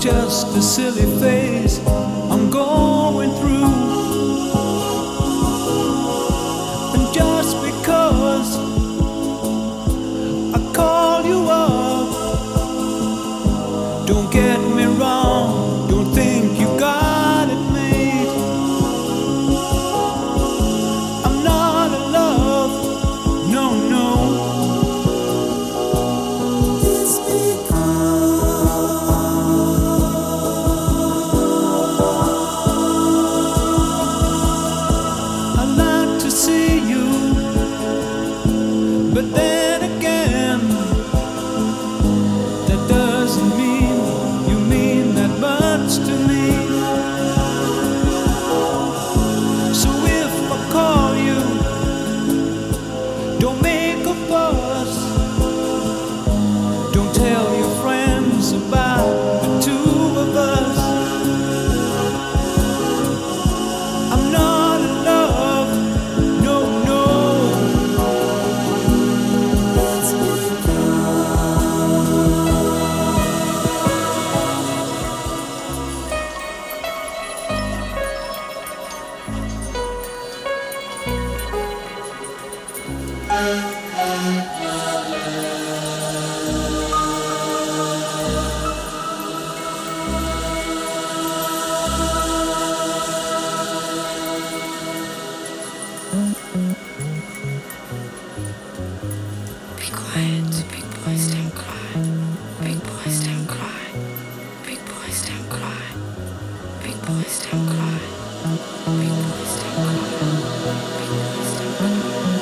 just a silly phase I'm going through. And just because I call you up, don't get me wrong, don't think you got it made. I'm not in love, no, no. It's but then again, that doesn't mean you mean that much to me. So if I call you, don't make a fuss. Don't tell your friends about the two of us. I'm not in love, no, no. Be quiet, big boys don't cry. Big boys don't cry. Big boys don't cry. Big boys don't cry. Big boys don't cry. Big boys don't cry.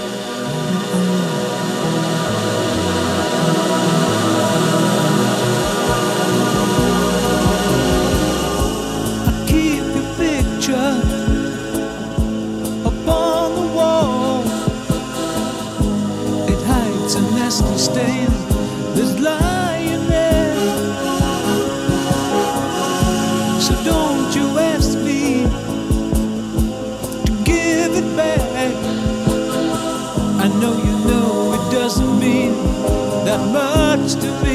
I keep your picture up on the wall. It hides a nasty stain that's lying there. So don't you ask me to give it back. I know you know it doesn't mean that much to me.